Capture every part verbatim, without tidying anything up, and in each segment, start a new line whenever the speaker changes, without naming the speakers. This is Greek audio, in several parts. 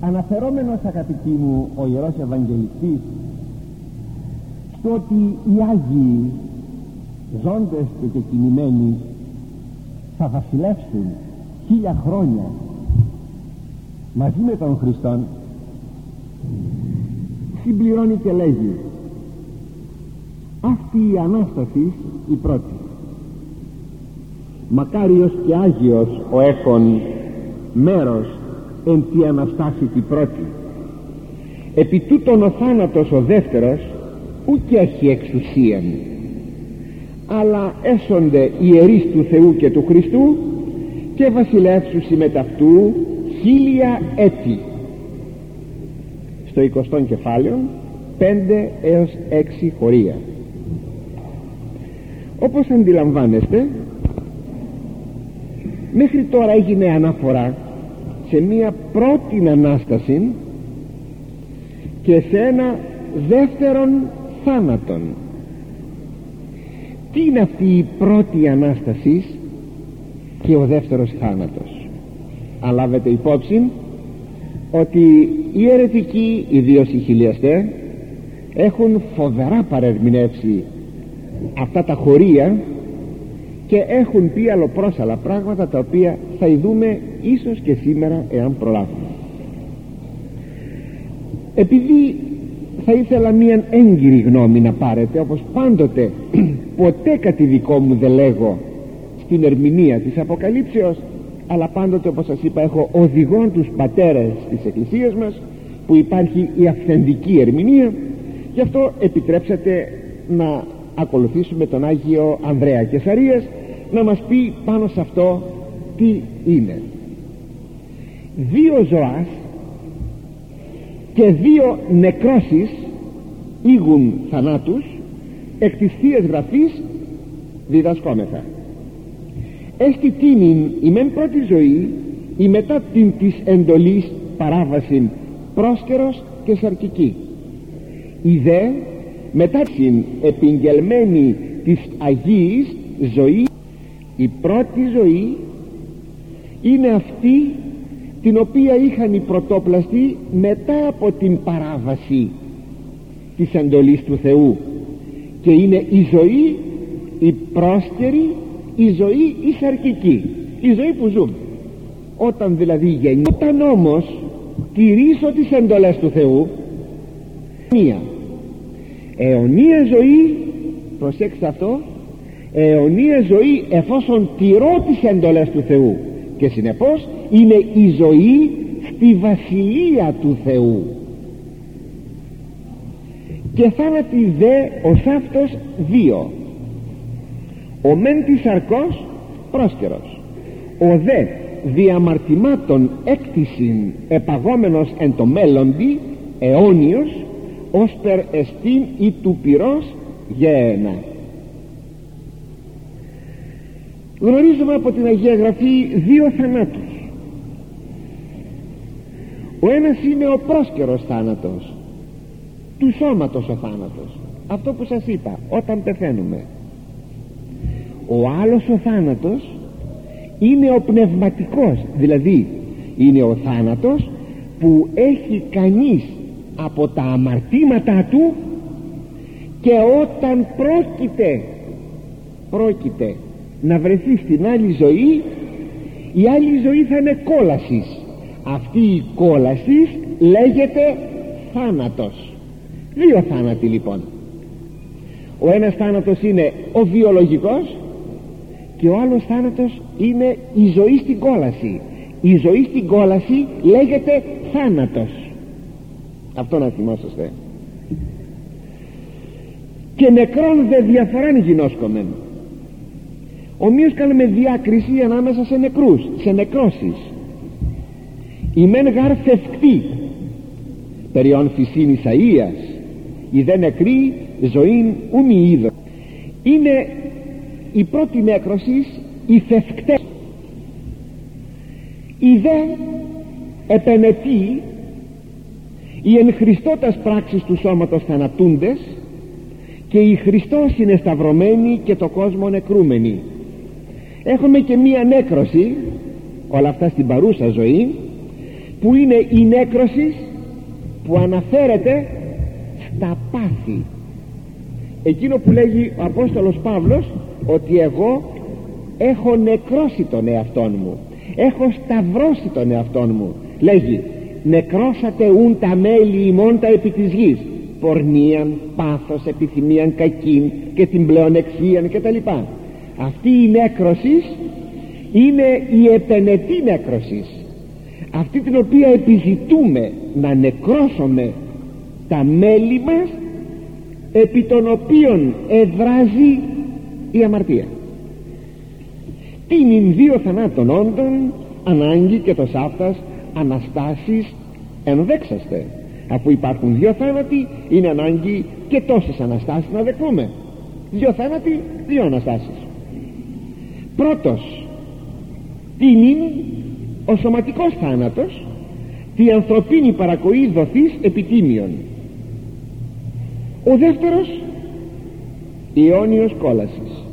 αναφερόμενος, αγαπητοί μου, ο Ιερός Ευαγγελιστής στο ότι οι Άγιοι ζώντες και κινημένοι θα βασιλεύσουν χίλια χρόνια μαζί με τον Χριστόν, συμπληρώνει και λέγει: αυτή η Ανάσταση η πρώτη. Μακάριος και Άγιος ο έχων μέρος εν τη Αναστάση τη πρώτη. Επί τούτον ο θάνατος ο δεύτερος ουκ έχει εξουσίαν, αλλά έσονται ιερείς του Θεού και του Χριστού και βασιλεύσουσι με ταυτού χίλια έτη. Στο εικοστό κεφάλαιο πέντε έως έξι χωρία. Όπως αντιλαμβάνεστε, μέχρι τώρα έγινε αναφορά σε μία πρώτη Ανάσταση και σε ένα δεύτερον θάνατον. Τι είναι αυτή η πρώτη Ανάσταση και ο δεύτερος θάνατος? Αν λάβετε υπόψη ότι οι αιρετικοί, ιδίως οι χιλιαστές, έχουν φοβερά παρερμηνεύσει αυτά τα χωρία και έχουν πει αλλοπρόσαλα πράγματα, τα οποία θα ειδούμε ίσως και σήμερα, εάν προλάβουμε. Επειδή θα ήθελα μία έγκυρη γνώμη να πάρετε, όπως πάντοτε ποτέ κάτι δικό μου δεν λέγω στην ερμηνεία της Αποκαλύψεως, αλλά πάντοτε, όπως σας είπα, έχω οδηγών τους πατέρες της Εκκλησίας μας, που υπάρχει η αυθεντική ερμηνεία. Γι' αυτό επιτρέψατε να ακολουθήσουμε τον Άγιο Ανδρέα Κεσαρίας να μας πει πάνω σε αυτό τι είναι. Δύο ζωάς και δύο νεκρώσεις ήγουν θανάτους εκ της Θείας Γραφής διδασκόμεθα. Έστι τίνην η μεν πρώτη ζωή, η μετά την της εντολής παράβαση πρόσκαιρος και σαρκική, η δε μετά την επιγγελμένη της Αγίης ζωή. Η πρώτη ζωή είναι αυτή την οποία είχαν οι πρωτόπλαστοι μετά από την παράβαση της εντολής του Θεού, και είναι η ζωή η πρόσκαιρη, η ζωή η σαρκική, η ζωή που ζούμε όταν δηλαδή γεννιόμαστε. Όταν όμως τηρήσω τις εντολές του Θεού, μία αιωνία ζωή, προσέξτε αυτό, αιωνία ζωή εφόσον τηρώ τις εντολές του Θεού, και συνεπώς είναι η ζωή στη βασιλεία του Θεού. Και θάνατη δε ως αυτός δύο, ο μεν της σαρκός πρόσκαιρος, ο δε διαμαρτυμάτων έκτισιν επαγόμενος εν το μέλλοντι αιώνιος, ως περ εστίν ή του πυρός γένα. Γνωρίζουμε από την Αγία Γραφή δύο θανάτους. Ο ένας είναι ο πρόσκαιρος θάνατος, του σώματος ο θάνατος, αυτό που σας είπα, όταν πεθαίνουμε. Ο άλλος ο θάνατος είναι ο πνευματικός, δηλαδή είναι ο θάνατος που έχει κανείς από τα αμαρτήματά του, και όταν πρόκειται πρόκειται να βρεθεί στην άλλη ζωή, η άλλη ζωή θα είναι κόλασης. Αυτή η κόλασης λέγεται θάνατος. Δύο θάνατοι λοιπόν. Ο ένας θάνατος είναι ο βιολογικός και ο άλλος θάνατος είναι η ζωή στην κόλαση. Η ζωή στην κόλαση λέγεται θάνατος. Αυτό να θυμόσαστε. Και νεκρόν δε διαφοράν γινώσκομεν. Ομοίως κάνουμε διάκριση ανάμεσα σε νεκρούς, σε νεκρώσεις. Η μεν γάρ φευκτή περιόν φυσίν Ισαΐας, η δε νεκρή ζωήν ούμι είδο. Είναι η πρώτη νέκρωση, οι φευκτές. Η δε επενετή, οι εν Χριστώτας πράξεις του σώματος θανατούντες, και η Χριστός είναι σταυρωμένη και το κόσμο νεκρούμενη. Έχουμε και μία νέκρωση, όλα αυτά στην παρούσα ζωή, που είναι η νέκρωση που αναφέρεται στα πάθη, εκείνο που λέγει ο Απόστολος Παύλος ότι εγώ έχω νεκρώσει τον εαυτόν μου, έχω σταυρώσει τον εαυτόν μου. Λέγει νεκρώσατε ούν τα μέλη ημών τα επί της γης, πορνίαν, πάθος, επιθυμίαν κακήν και την πλεονεξίαν κτλ. Αυτή η νέκρωση είναι η επενετή νέκρωση, αυτή την οποία επιζητούμε να νεκρώσουμε τα μέλη μας επί των οποίων εδράζει η αμαρτία. Την δύο θανάτων όντων ανάγκη και το σάφτας αναστάσεις ενδέξαστε. Αφού υπάρχουν δύο θάνατοι, είναι ανάγκη και τόσες αναστάσεις να δεχθούμε. Δύο θάνατοι, δύο αναστάσεις. Πρώτος, τι είναι ο σωματικός θάνατος, τη ανθρωπίνη παρακοή δοθής επιτίμιον. Ο δεύτερος, η αιώνιος κόλασης.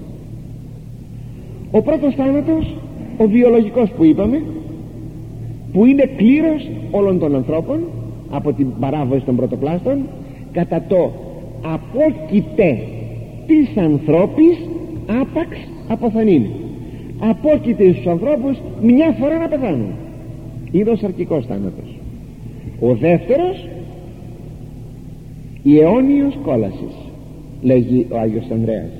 Ο πρώτος θάνατος, ο βιολογικός που είπαμε, που είναι κλήρος όλων των ανθρώπων από την παράβαση των πρωτοπλάστων, κατά το απόκειται της ανθρώπης άπαξ αποθανήν. Απόκειται στους ανθρώπους μια φορά να πεθάνουν. Είναι ο σαρκικός θάνατος. Ο δεύτερος, η αιώνιος κόλασης, λέγει ο Άγιος Ανδρέας.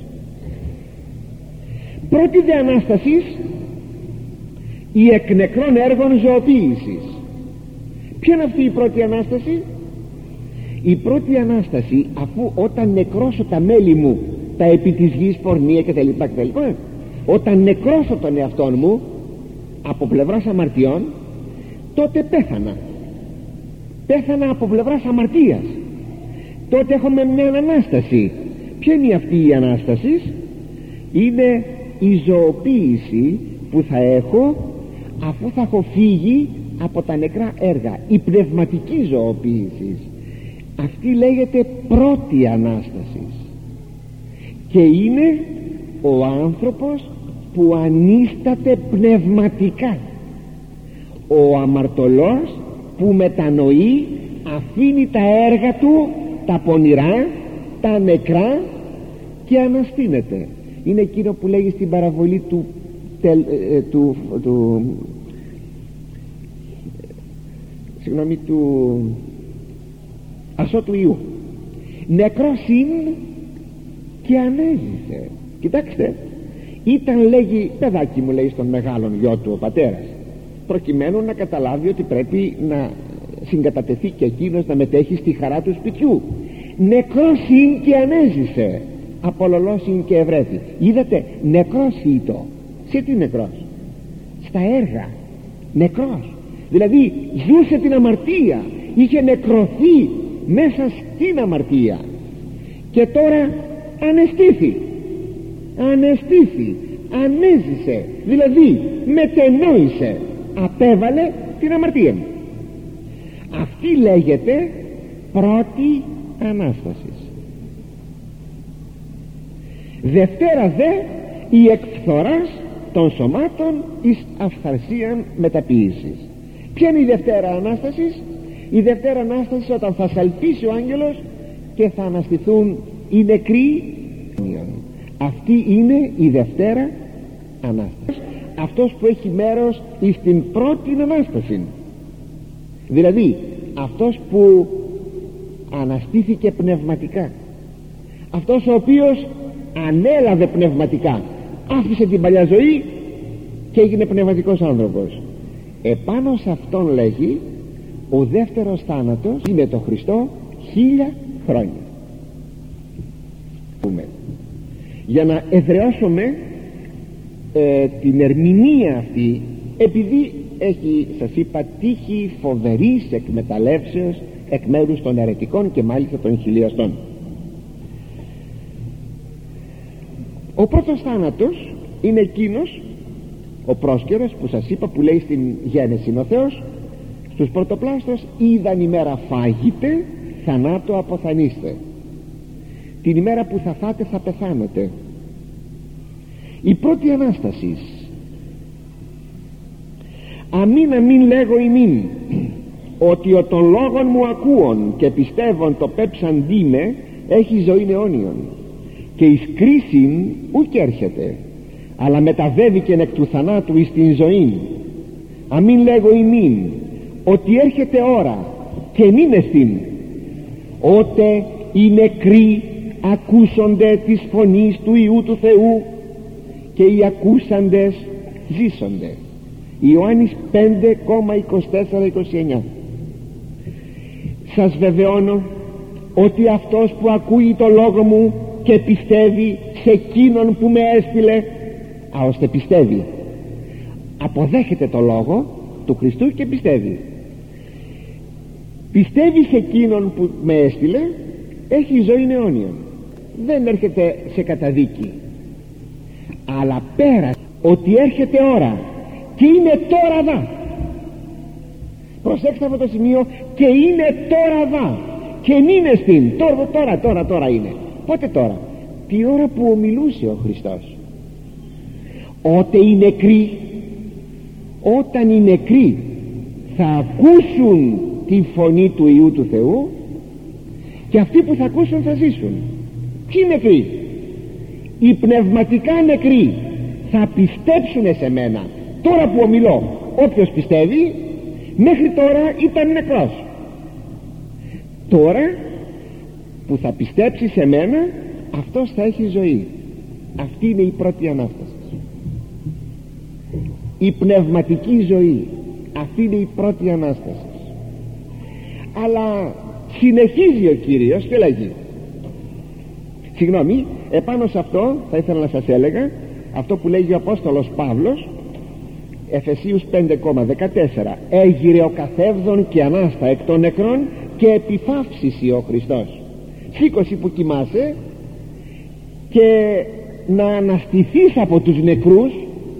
Πρώτη δε Ανάστασης, η εκ νεκρών έργων ζωοποίησης. Ποια είναι αυτή η πρώτη Ανάσταση? Η πρώτη Ανάσταση, αφού όταν νεκρώσω τα μέλη μου, τα επί της γης, πορνεία κτλ, κτλ, όταν νεκρώσω τον εαυτόν μου από πλευράς αμαρτιών, τότε πέθανα. Πέθανα από πλευράς αμαρτίας. Τότε έχουμε μια Ανάσταση. Ποια είναι αυτή η Ανάσταση? Είναι η ζωοποίηση που θα έχω αφού θα έχω φύγει από τα νεκρά έργα, η πνευματική ζωοποίηση. Αυτή λέγεται πρώτη Ανάσταση και είναι ο άνθρωπος που ανίσταται πνευματικά, ο αμαρτωλός που μετανοεί, αφήνει τα έργα του, τα πονηρά, τα νεκρά και αναστήνεται. Είναι εκείνο που λέγει στην παραβολή του, του, του, του συγγνώμη του ασώτου Ιού, νεκρός είναι και ανέζησε. Κοιτάξτε, ήταν, λέγει, παιδάκι μου, λέει στον μεγάλον γιο του ο πατέρας, προκειμένου να καταλάβει ότι πρέπει να συγκατατεθεί και εκείνος να μετέχει στη χαρά του σπιτιού. Νεκρός είναι και ανέζησε, απολωλός είναι και ευρέθη. Είδατε, νεκρός ήτο. Σε τι νεκρός? Στα έργα. Νεκρός, δηλαδή ζούσε την αμαρτία, είχε νεκρωθεί μέσα στην αμαρτία και τώρα ανεστήθη, ανεστήθη, ανέζησε, δηλαδή μετενόησε, απέβαλε την αμαρτία. Αυτή λέγεται πρώτη Ανάσταση. Δευτέρα δε, η εκφθοράς των σωμάτων εις αυθαρσίαν μεταποίησης. Ποια είναι η Δευτέρα Ανάσταση? Η Δευτέρα Ανάσταση όταν θα σαλπίσει ο άγγελος και θα αναστηθούν οι νεκροί. Αυτή είναι η Δευτέρα Ανάσταση, αυτός που έχει μέρος στην πρώτη Ανάσταση, δηλαδή αυτός που αναστήθηκε πνευματικά, αυτός ο οποίος ανέλαβε πνευματικά, άφησε την παλιά ζωή και έγινε πνευματικός άνθρωπος. Επάνω σε αυτόν, λέγει, ο δεύτερος θάνατος είναι το Χριστό χίλια χρόνια. Για να εδραιώσουμε ε, την ερμηνεία αυτή, επειδή έχει, σας είπα, τύχη φοβερής εκμεταλλεύσεως εκ μέρους των αιρετικών και μάλιστα των χιλιαστών. Ο πρώτος θάνατος είναι εκείνος, ο πρόσκαιρος που σας είπα, που λέει στην Γένεση ο Θεός στους πρωτοπλάστους, είδαν ημέρα φάγετε, θανάτω αποθανείστε. Την ημέρα που θα φάτε θα πεθάνετε. Η πρώτη Ανάσταση, αμήν αμήν λέγω ημίν, ότι ο των λόγων μου ακούων και πιστεύων το πέψαντί με έχει ζωή αιώνιον, και εις κρίσιν ουκ έρχεται, αλλά μεταβέβη και εκ του θανάτου εις την ζωήν. Αμήν λέγω ημίν ότι έρχεται ώρα και νυν εστίν, ότε οι νεκροί ακούσονται της φωνής του Υιού του Θεού, και οι ακούσαντες ζήσονται. Ιωάννης πέντε είκοσι τέσσερα είκοσι εννιά. Σας βεβαιώνω ότι αυτός που ακούει το λόγο μου και πιστεύει σε εκείνον που με έστειλε, α, ώστε πιστεύει, αποδέχεται το λόγο του Χριστού και πιστεύει, πιστεύει σε εκείνον που με έστειλε, έχει ζωή αιώνια, δεν έρχεται σε καταδίκη. Αλλά πέρα ότι έρχεται ώρα, και είναι τώρα δα, προσέξτε αυτό το σημείο, και είναι τώρα δα, και είναι στην τώρα, τώρα, τώρα, τώρα είναι. Πότε τώρα? Τη ώρα που ομιλούσε ο Χριστός. Ότε οι νεκροί, όταν οι νεκροί θα ακούσουν τη φωνή του Υιού του Θεού, και αυτοί που θα ακούσουν θα ζήσουν. Ποιοι νεκροί? Οι πνευματικά νεκροί θα πιστέψουν σε μένα τώρα που ομιλώ. Όποιος πιστεύει, μέχρι τώρα ήταν νεκρός, τώρα που θα πιστέψει σε μένα, αυτός θα έχει ζωή. Αυτή είναι η πρώτη Ανάσταση, η πνευματική ζωή. Αυτή είναι η πρώτη Ανάσταση. Αλλά συνεχίζει ο Κύριος και λέγει, συγγνώμη, επάνω σε αυτό θα ήθελα να σας έλεγα αυτό που λέγει ο Απόστολος Παύλος, Εφεσίους πέντε δεκατέσσερα, έγειρε ο καθεύδον και ανάστα εκ των νεκρών, και επιφαύσισε ο Χριστός. Σήκωση που κοιμάσαι και να αναστηθείς από τους νεκρούς,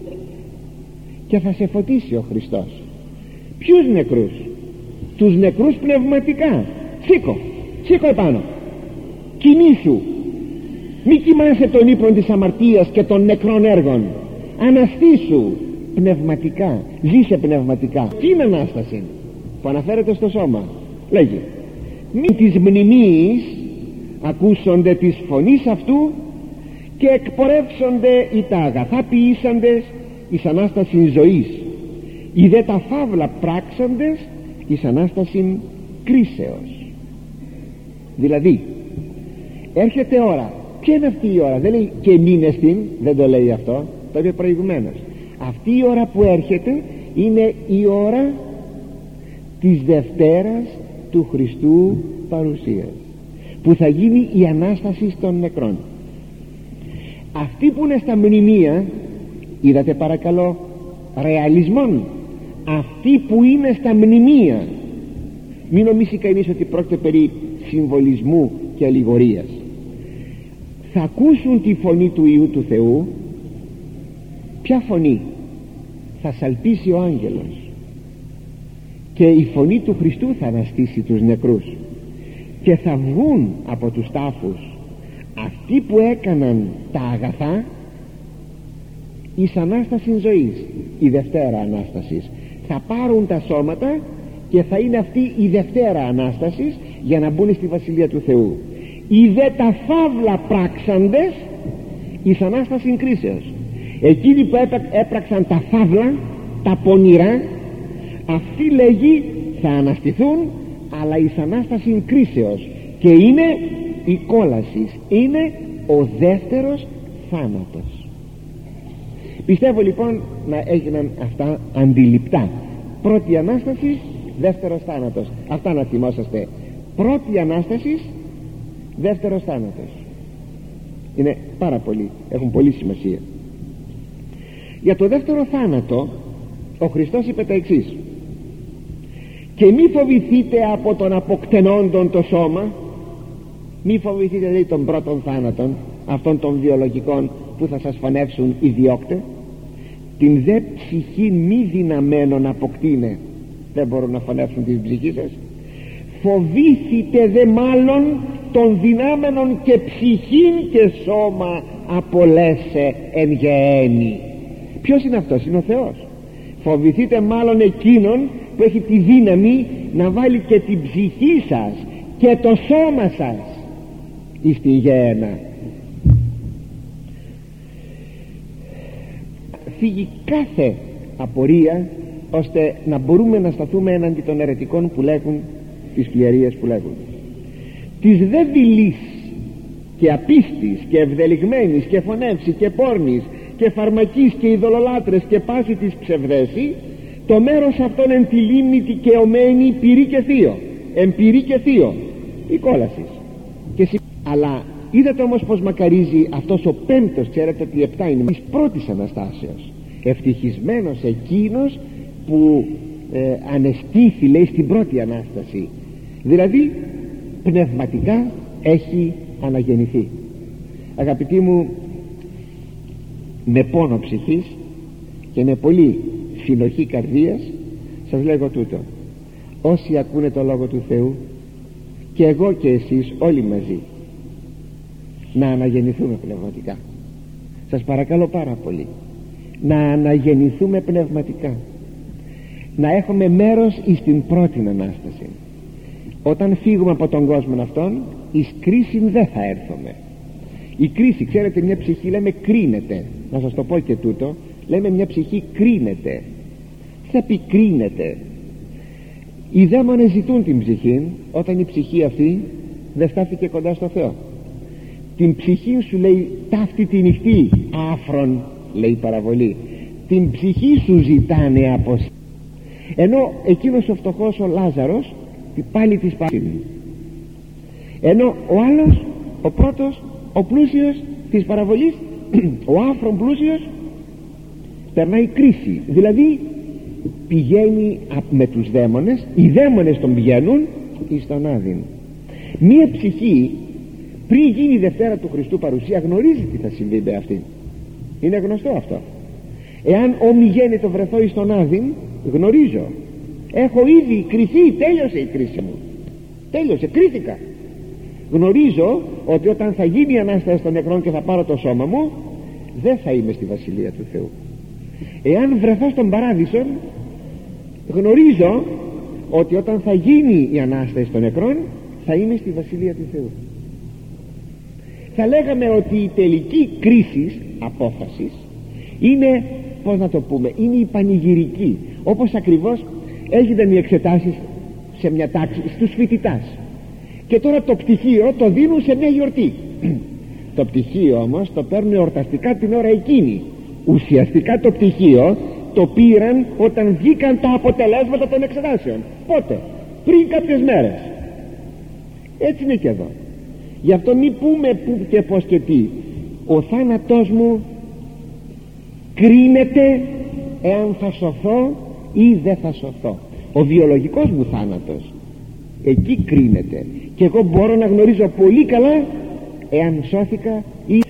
και θα σε φωτίσει ο Χριστός. Ποιους νεκρούς? Τους νεκρούς πνευματικά. Σήκω, σήκω επάνω, κοιμήσου, μη κοιμάσαι τον ύπνο της αμαρτίας και των νεκρών έργων. Αναστήσου πνευματικά, ζήσε πνευματικά. Τι είναι Ανάσταση που αναφέρεται στο σώμα? Λέγει, μη της μνημείας ακούσονται της φωνής αυτού, και εκπορεύσονται οι τα αγαθά ποιήσαντες εις Ανάσταση ζωής, οι δε τα φαύλα πράξαντες εις Ανάσταση κρίσεως. Δηλαδή έρχεται ώρα. Ποια είναι αυτή η ώρα? Δεν λέει και μείνε στην, δεν το λέει αυτό, το είπε προηγουμένως. Αυτή η ώρα που έρχεται είναι η ώρα της Δευτέρας του Χριστού παρουσίας, που θα γίνει η Ανάσταση των νεκρών. Αυτοί που είναι στα μνημεία, είδατε παρακαλώ ρεαλισμόν, αυτοί που είναι στα μνημεία, μην νομίσει κανείς ότι πρόκειται περί συμβολισμού και αλληγορίας, θα ακούσουν τη φωνή του Υιού του Θεού. Ποια φωνή? Θα σαλπίσει ο άγγελος, και η φωνή του Χριστού θα αναστήσει τους νεκρούς, και θα βγουν από τους τάφους αυτοί που έκαναν τα αγαθά εις Ανάσταση ζωής, η Δευτέρα Ανάστασης. Θα πάρουν τα σώματα και θα είναι αυτή η Δευτέρα Ανάστασης, για να μπουν στη Βασιλεία του Θεού. Οι δε τα φαύλα πράξαντες εις Ανάσταση κρίσεως. Εκείνοι που έπραξαν τα φαύλα, τα πονηρά, αυτοί λέγει θα αναστηθούν, αλλά εις Ανάσταση κρίσεως, και είναι η κόλαση, είναι ο δεύτερος θάνατος. Πιστεύω λοιπόν να έγιναν αυτά αντιληπτά. Πρώτη Ανάσταση, δεύτερος θάνατος. Αυτά να θυμόσαστε. Πρώτη Ανάσταση, δεύτερος θάνατος. Είναι πάρα πολύ, έχουν πολύ σημασία. Για το δεύτερο θάνατο ο Χριστός είπε τα εξής: και μη φοβηθείτε από τον αποκτενόντων το σώμα. Μη φοβηθείτε δηλαδή των πρώτων θάνατων, αυτών των βιολογικών που θα σας φανεύσουν οι διώκτε. Την δε ψυχή μη δυναμένων αποκτήνε, δεν μπορούν να φανεύσουν την ψυχή σας. Φοβήθητε δε μάλλον των δυνάμενων και ψυχήν και σώμα απολέσε εν γεένη. Ποιος είναι αυτός? Είναι ο Θεός. Φοβηθείτε μάλλον εκείνον που έχει τη δύναμη να βάλει και την ψυχή σας και το σώμα σας εις την γεένα. Φύγει κάθε απορία, ώστε να μπορούμε να σταθούμε έναντι των αιρετικών που λέγουν τις φλιαρίες που λέγουν. Της δε δειλής και απίστης και ευδελιγμένης και φωνεύση και πόρνης και φαρμακής και ειδωλολάτρες και πάση της ψευδέση, το μέρος αυτόν εν τη λίμνη δικαιωμένη πυρή και θείο, εμπειρή και θείο η κόλασης και συ... Αλλά είδατε όμως πως μακαρίζει αυτός ο πέμπτος, ξέρετε ότι επτά είναι της πρώτης Αναστάσεως. Ευτυχισμένος εκείνος που ε, ανεστήθη, λέει, στην πρώτη Ανάσταση, δηλαδή πνευματικά έχει αναγεννηθεί. Αγαπητοί μου, με πόνο ψυχής και με πολύ συνοχή καρδίας σας λέγω τούτο: όσοι ακούνε το Λόγο του Θεού, και εγώ και εσείς όλοι μαζί, να αναγεννηθούμε πνευματικά. Σας παρακαλώ πάρα πολύ να αναγεννηθούμε πνευματικά, να έχουμε μέρος εις την πρώτη Ανάσταση. Όταν φύγουμε από τον κόσμο αυτόν, εις κρίση δεν θα έρθουμε. Η κρίση, ξέρετε, μια ψυχή λέμε κρίνεται. Να σας το πω και τούτο, λέμε μια ψυχή κρίνεται. Τι θα πει κρίνεται? Οι δαίμονες ζητούν την ψυχή όταν η ψυχή αυτή δεν στάθηκε κοντά στο Θεό. Την ψυχή σου, λέει, ταύτη τη νυχτή άφρον, λέει η παραβολή, την ψυχή σου ζητάνε από σ... ενώ εκείνος ο φτωχός ο Λάζαρος πάλι της πάλι, ενώ ο άλλος, ο πρώτος, ο πλούσιος της παραβολής, ο άφρον πλούσιος, περνάει κρίση, δηλαδή πηγαίνει με τους δαίμονες, οι δαίμονες τον πηγαίνουν εις τον Άδην. Μία ψυχή πριν γίνει η Δευτέρα του Χριστού παρουσία γνωρίζει τι θα συμβεί με αυτή. Είναι γνωστό αυτό. Εάν ομιγέννητο βρεθώ εις τον Άδην, γνωρίζω, έχω ήδη κριθεί, τέλειωσε η κρίση μου, τέλειωσε, κρίθηκα. Γνωρίζω ότι όταν θα γίνει η Ανάσταση των νεκρών και θα πάρω το σώμα μου, δεν θα είμαι στη Βασιλεία του Θεού. Εάν βρεθώ στον Παράδεισο, γνωρίζω ότι όταν θα γίνει η Ανάσταση των νεκρών, θα είμαι στη Βασιλεία του Θεού. Θα λέγαμε ότι η τελική κρίση απόφασης είναι, πώς να το πούμε, είναι η πανηγυρική, όπως ακριβώς έγιναν οι εξετάσεις σε μια τάξη στους φοιτητάς, και τώρα το πτυχίο το δίνουν σε μια γιορτή. Το πτυχίο όμως το παίρνουν εορταστικά την ώρα εκείνη. Ουσιαστικά το πτυχίο το πήραν όταν βγήκαν τα αποτελέσματα των εξετάσεων. Πότε? Πριν κάποιες μέρες. Έτσι είναι και εδώ. Γι' αυτό μη πούμε που και πως και τι. Ο θάνατός μου κρίνεται εάν θα σωθώ ή δεν θα σωθώ. Ο βιολογικός μου θάνατος εκεί κρίνεται, και εγώ μπορώ να γνωρίζω πολύ καλά εάν σώθηκα ή...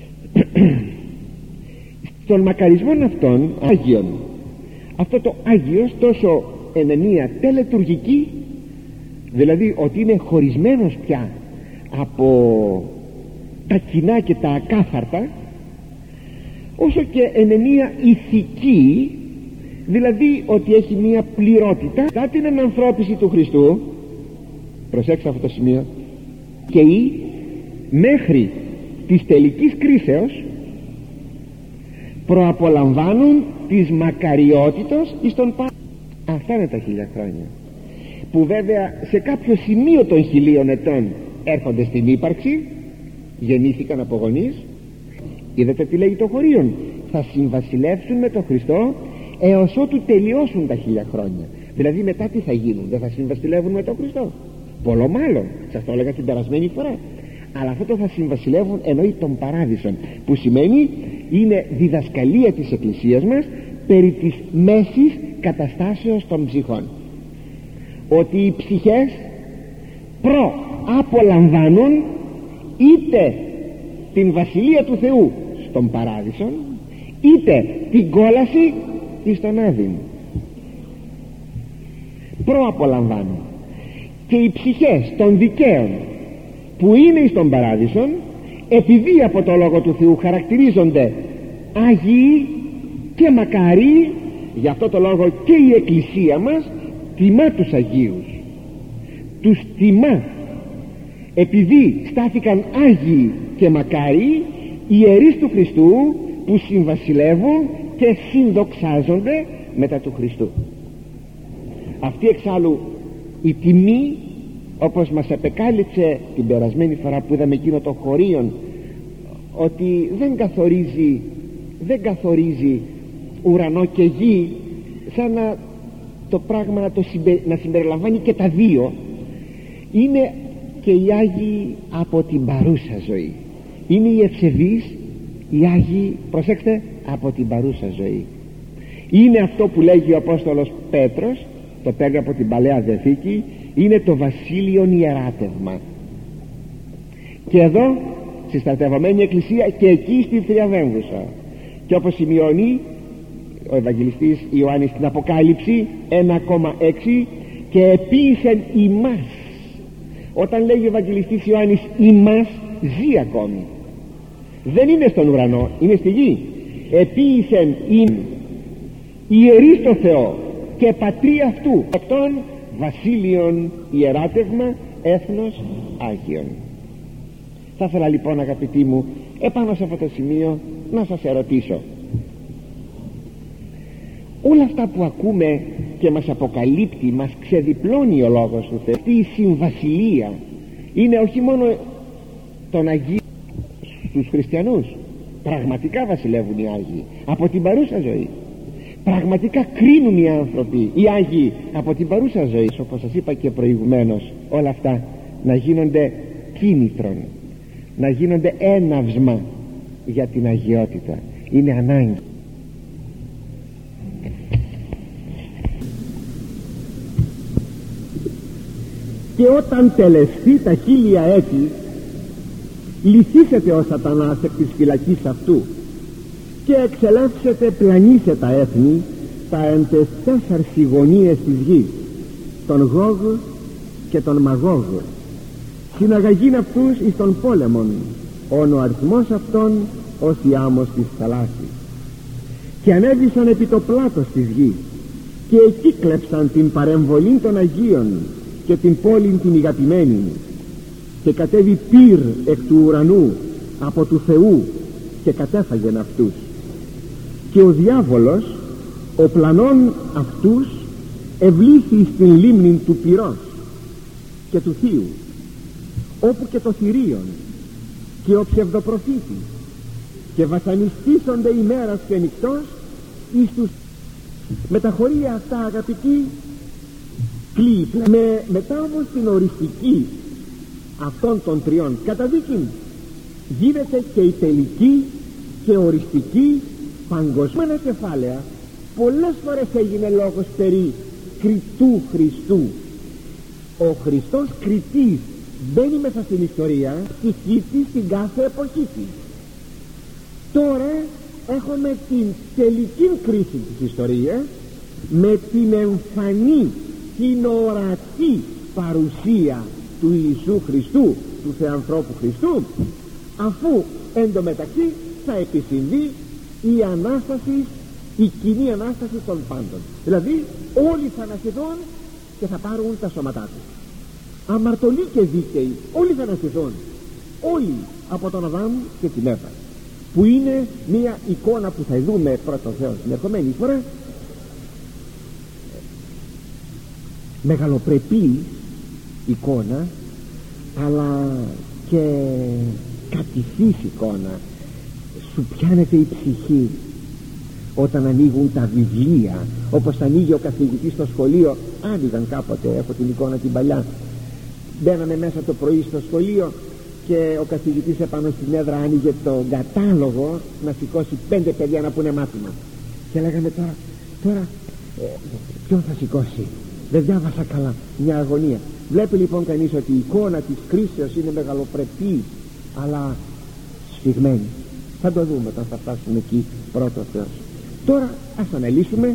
Στον μακαρισμό αυτών Άγιον, αυτό το Άγιος τόσο εν εννοία τελετουργική, δηλαδή ότι είναι χωρισμένος πια από τα κοινά και τα ακάθαρτα, όσο και εν εννοία ηθική, δηλαδή ότι έχει μία πληρότητα κατά την ενανθρώπιση του Χριστού. Προσέξτε αυτό το σημείο. Και ή μέχρι της τελικής κρίσεως προαπολαμβάνουν της μακαριότητος εις τον Πα... Αυτά είναι τα χίλια χρόνια, που βέβαια σε κάποιο σημείο των χιλίων ετών έρχονται στην ύπαρξη, γεννήθηκαν από γονείς. Είδατε τι λέγει το χωρίον: θα συμβασιλεύσουν με τον Χριστό έως ότου τελειώσουν τα χίλια χρόνια. Δηλαδή μετά τι θα γίνουν? Δεν θα συμβασιλεύουν με τον Χριστό? Πολλό μάλλον, σας το έλεγα την περασμένη φορά. Αλλά αυτό το θα συμβασιλεύουν εννοεί τον Παράδεισον, που σημαίνει είναι διδασκαλία της Εκκλησίας μας περί της μέσης καταστάσεως των ψυχών, ότι οι ψυχές προαπολαμβάνουν είτε την Βασιλεία του Θεού στον Παράδεισον, είτε την κόλαση εις τον Άδην. Προαπολαμβάνουν. Και οι ψυχές των δικαίων που είναι εις τον Παράδεισον, επειδή από το Λόγο του Θεού χαρακτηρίζονται Άγιοι και μακάριοι, γι' αυτό το λόγο και η Εκκλησία μας τιμά τους Αγίους, τους τιμά επειδή στάθηκαν Άγιοι και μακάριοι ιερείς του Χριστού, που συμβασιλεύουν και συνδοξάζονται μετά του Χριστού. Αυτή εξάλλου η τιμή, όπως μας επεκάλυψε την περασμένη φορά που είδαμε εκείνο το χωρίον, ότι δεν καθορίζει δεν καθορίζει ουρανό και γη, σαν να το πράγμα να, το συμπε, να συμπεριλαμβάνει και τα δύο. Είναι και οι Άγιοι από την παρούσα ζωή, είναι οι ευσεβείς, οι Άγιοι, προσέξτε, από την παρούσα ζωή. Είναι αυτό που λέγει ο Απόστολος Πέτρος, το παίρνει από την Παλαιά Διαθήκη, είναι το βασίλειον ιεράτευμα. Και εδώ στη στρατευωμένη εκκλησία και εκεί στη θριαβέμβουσα. Και όπως σημειώνει ο Ευαγγελιστής Ιωάννης στην Αποκάλυψη ένα κόμμα έξι, και επίησεν ημάς. Όταν λέγει ο Ευαγγελιστής Ιωάννης ημάς, ζει ακόμη, δεν είναι στον ουρανό, είναι στη γη. Επίησεν ημ, ιερεί στο Θεό και πατρί αυτού, αυτόν βασίλειον ιεράτευμα, έθνος Άγιον. Θα ήθελα λοιπόν, αγαπητοί μου, επάνω σε αυτό το σημείο να σας ερωτήσω: όλα αυτά που ακούμε και μας αποκαλύπτει, μας ξεδιπλώνει ο Λόγος του Θεού, αυτή η συμβασιλεία είναι όχι μόνο των Αγίων στους χριστιανούς, πραγματικά βασιλεύουν οι Άγιοι από την παρούσα ζωή, πραγματικά κρίνουν οι άνθρωποι, οι Άγιοι, από την παρούσα ζωή. Όπως σας είπα και προηγουμένως, όλα αυτά να γίνονται κίνητρον, να γίνονται έναυσμα για την αγιότητα. Είναι ανάγκη. Και όταν τελεστεί τα χίλια έτη, λυθήσετε ο σατανάς εκ της φυλακής αυτού και εξελεύσετε πλανήσε τα έθνη, τα εν τες τέσσαρσι γωνίες της γης, τον Γόγ και τον Μαγόγ, συναγαγήν αυτούς εις τον πόλεμον, όν ο αριθμός αυτών ως η άμμος της θαλάσσης. Και ανέβησαν επί το πλάτος της γης και εκύκλεψαν την παρεμβολή των Αγίων και την πόλην την ηγαπημένη, και κατέβη πυρ εκ του ουρανού από του Θεού και κατέφαγεν αυτούς. Και ο διάβολος ο πλανών αυτούς ευλήθη στην λίμνη του πυρός και του θείου, όπου και το θηρίον και ο ψευδοπροφήτης, και βασανιστήσονται ημέρας και νυχτός εις τους. Με τα χωρία αυτά, αγαπητοί, κλείπουν. Με, μετά όμως την οριστική αυτών των τριών καταδίκην, γίνεται και η τελική και οριστική παγκοσμένα κεφάλαια. Πολλές φορές έγινε λόγος περί κριτού Χριστού. Ο Χριστός κριτής μπαίνει μέσα στην ιστορία, στη χύτη, στην κάθε εποχή της. Τώρα έχουμε την τελική κρίση της ιστορίας, με την εμφανή, την ορατή παρουσία του Ιησού Χριστού, του Θεανθρώπου Χριστού, αφού εντωμεταξύ θα επισυμβεί η Ανάσταση, η κοινή Ανάσταση των πάντων. Δηλαδή όλοι θα αναστηθούν και θα πάρουν τα σώματά τους, αμαρτωλοί και δίκαιοι, όλοι θα αναστηθούν, όλοι από τον Αδάμ και την Εύα, που είναι μια εικόνα που θα δούμε πρώτο Θεός την ερχομένη φορά, μεγαλοπρεπή εικόνα, αλλά και κατηφής εικόνα. Σου πιάνεται η ψυχή όταν ανοίγουν τα βιβλία, όπως ανοίγει ο καθηγητής στο σχολείο. Άνοιγαν κάποτε, έχω την εικόνα την παλιά, μπαίναμε μέσα το πρωί στο σχολείο και ο καθηγητής επάνω στην έδρα άνοιγε το κατάλογο να σηκώσει πέντε παιδιά να πούνε μάθημα, και λέγαμε τώρα, τώρα ε, ποιον θα σηκώσει, δεν διάβασα καλά, μια αγωνία. Βλέπει λοιπόν κανείς ότι η εικόνα της κρίσεως είναι μεγαλοπρεπή αλλά σφιγμένη. Θα το δούμε όταν θα φτάσουμε εκεί, πρώτο Θεός. Τώρα ας αναλύσουμε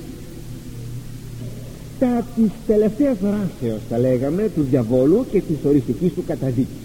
τα της τελευταίας δράσεως, τα λέγαμε, του διαβόλου και της οριστικής του καταδίκης.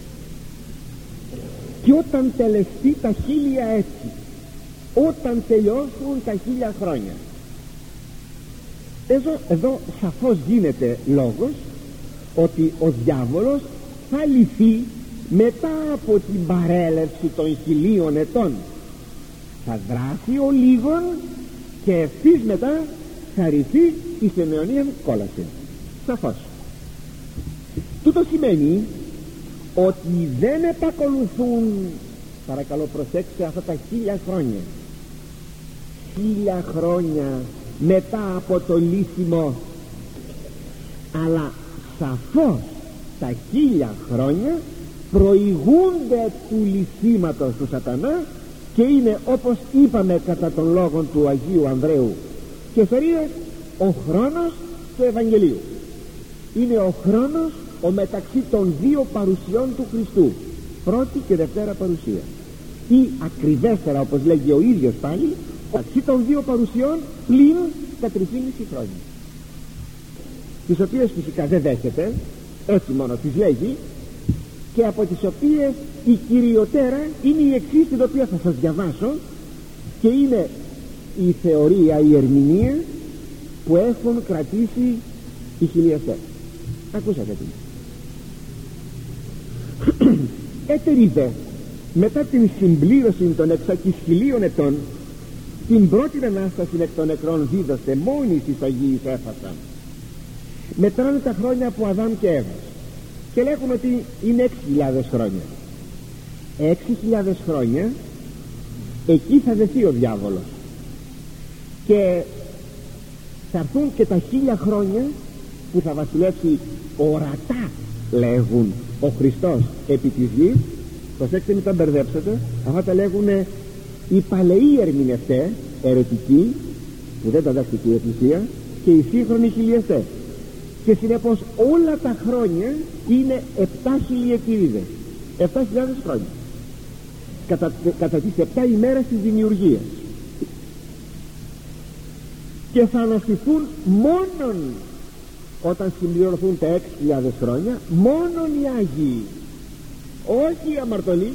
Και όταν τελεστεί τα χίλια έτη, όταν τελειώσουν τα χίλια χρόνια, εδώ, εδώ σαφώς γίνεται λόγος ότι ο διάβολος θα λυθεί μετά από την παρέλευση των χιλίων ετών. Θα δράσει ο λίγον και ευθύς μετά θα ρυθεί εις την αιωνίαν κόλαση. Σαφώς. Τούτο σημαίνει ότι δεν επακολουθούν, παρακαλώ προσέξτε, αυτά τα χίλια χρόνια χίλια χρόνια μετά από το λύσιμο, αλλά σαφώς τα χίλια χρόνια προηγούνται του λυσίματος του σατανά και είναι, όπως είπαμε κατά των λόγων του Αγίου Ανδρέου Κεσαρίας, ο χρόνος του Ευαγγελίου. Είναι ο χρόνος ο μεταξύ των δύο παρουσιών του Χριστού, πρώτη και δευτέρα παρουσία, ή ακριβέστερα όπως λέγει ο ίδιος πάλι, μεταξύ των δύο παρουσιών πλην τα τριήμισι χρόνια, τις οποίες φυσικά δεν δέχεται, έτσι μόνο τις λέγει, και από τις οποίες η κυριοτέρα είναι η εξής, την οποία θα σας διαβάσω, και είναι η θεωρία, η ερμηνεία που έχουν κρατήσει οι χιλιαστές. Ακούσατε τι. Έτεριδε μετά την συμπλήρωση των εξακισχυλίων ετών την πρώτη Ανάσταση εκ των νεκρών δίδωσε μόνη της Αγίης έφασαν. Μετράνε τα χρόνια από Αδάμ και Εύας και λέγουν ότι είναι έξι χιλιάδες χρόνια. Έξι χιλιάδες χρόνια εκεί θα δεθεί ο διάβολος, και θα έρθουν και τα χίλια χρόνια που θα βασιλεύσει ορατά, λέγουν, ο Χριστός επί της γης. Προσέξτε, μην τα μπερδέψετε, αυτά τα λέγουν οι παλαιοί ερμηνευτές αιρετικοί που δεν τα δέχτηκε η Εκκλησία και οι σύγχρονοι χιλιαστές, και συνεπώς όλα τα χρόνια είναι επτά χιλιετήριδες, επτά χιλιάδες χρόνια κατά, κατά τις επτά ημέρες της δημιουργίας, και θα αναστηθούν μόνον όταν συμπληρωθούν τα έξι χιλιάδες χρόνια, μόνον οι Άγιοι, όχι οι αμαρτωλοί,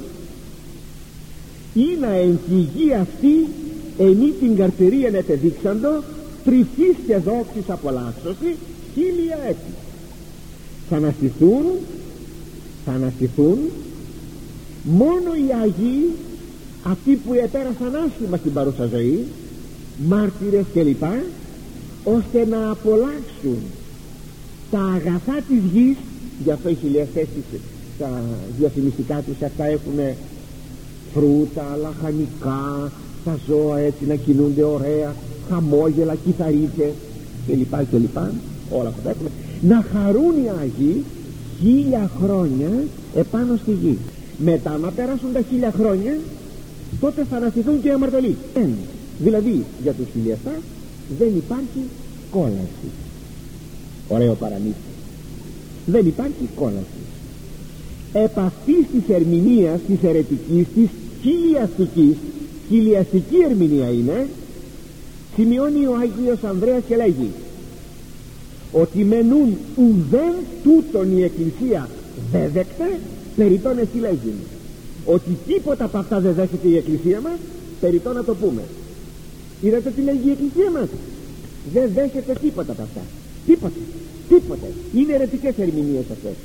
ή να εν τη γη αυτή ενή την καρτερίαν ετεδείξαντο τρυφής και δόξης απολαύσωση χίλια έτη. Θα αναστηθούν θα αναστηθούν μόνο οι Άγιοι, αυτοί που επέρασαν άσχημα στην παρούσα ζωή, μάρτυρες κλπ, ώστε να απολαύσουν τα αγαθά της γης. Γι' αυτό οι χιλιαστές, τα διαφημιστικά τους αυτά έχουν φρούτα, λαχανικά, τα ζώα έτσι να κινούνται ωραία, χαμόγελα, κιθαρίτες κλπ κλπ, όλα αυτά έχουν, να χαρούν οι Άγιοι χίλια χρόνια επάνω στη γη. Μετά να περάσουν τα χίλια χρόνια, τότε θα αναστηθούν και οι αμαρτωλοί. Δηλαδή για τους χιλιαστάς δεν υπάρχει κόλαση. Ωραίο παραμύθι. Δεν υπάρχει κόλαση. Επ' αυτής της ερμηνείας της αιρετικής, της χιλιαστικής, χιλιαστική ερμηνεία είναι, σημειώνει ο Άγιος Ανδρέας και λέγει ότι μενούν ουδέν τούτον η Εκκλησία δεν δέκτε, περιττόν εσύ λέγει ότι τίποτα από αυτά δεν δέχεται η Εκκλησία μας, περιττόν να το πούμε. Είδατε τι λέγει η Εκκλησία μας? Δεν δέχεται τίποτα από αυτά, τίποτα, τίποτα. Είναι αιρετικές ερμηνείες αυτές.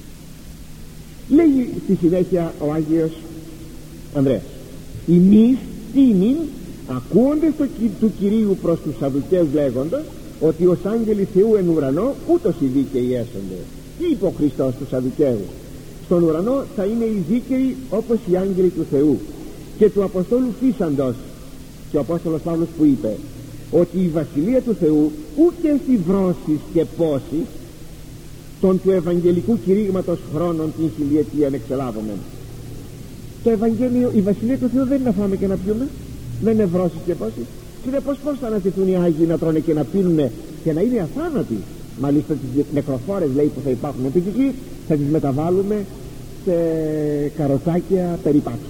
Λέγει στη συνέχεια ο Άγιος Ανδρέας, εμείς τίμην ακούοντες το, του Κυρίου προς τους Σαδουκαίους λέγοντας ότι ως άγγελοι Θεού εν ουρανό ούτως οι δίκαιοι έσονται. Τι είπε ο Χριστός στους Σαδουκαίους? Στον ουρανό θα είναι οι δίκαιοι όπως οι άγγελοι του Θεού. Και του Αποστόλου Φύσαντος, και ο Απόστολος Παύλος που είπε ότι η Βασιλεία του Θεού ούτε στη βρώσεις και πόσεις των του Ευαγγελικού κηρύγματος χρόνων την χιλιετία εξελάβομεν. Το Ευαγγέλιο, η Βασιλεία του Θεού δεν είναι να φάμε και να πιούμε, δεν είναι βρώσεις και πόσεις. Συνεπώς πώς θα αναστηθούν οι Άγιοι να τρώνε και να πίνουν και να είναι αθάνατοι? Μάλιστα τις νεκροφόρες, λέει, που θα υπάρχουν επί της γης, θα τις μεταβάλουμε σε καροτσάκια περιπάτου.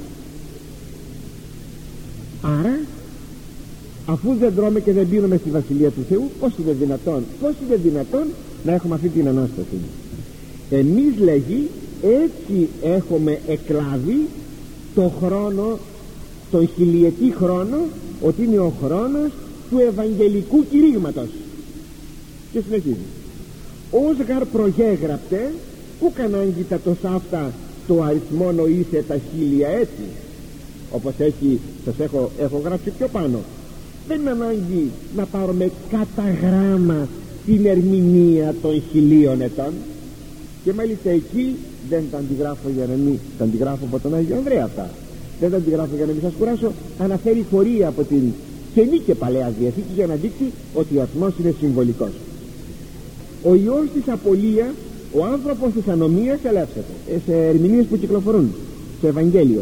Άρα, αφού δεν τρώμε και δεν πίνουμε στη Βασιλεία του Θεού, πώς είναι δυνατόν, πώς είναι δυνατόν να έχουμε αυτή την Ανάσταση? Εμείς, λέγει, έτσι έχουμε εκλάβει το χρόνο, τον χιλιετή χρόνο, ότι είναι ο χρόνος του Ευαγγελικού κηρύγματος. Και συνεχίζει: ως γαρ προγέγραπτε ου κανάγκη τα τοσά αυτά το αριθμό νοήσε τα χίλια έτη, όπως έχει, σας έχω, έχω γράψει πιο πάνω. Δεν είναι ανάγκη να πάρουμε κατά γράμμα την ερμηνεία των χιλίων ετών, και μάλιστα εκεί δεν τα αντιγράφω για να μην τα αντιγράφω από τον Άγιο Ανδρέα αυτά, δεν τα αντιγράφω για να μην σας κουράσω. Αναφέρει χωρία από την Καινή και Παλαιά Διαθήκη για να δείξει ότι ο αριθμός είναι συμβολικός. Ο ιός της απολίας, ο άνθρωπος της ανομίας ελεύσεται, ε, σε ερμηνείες που κυκλοφορούν στο Ευαγγέλιο,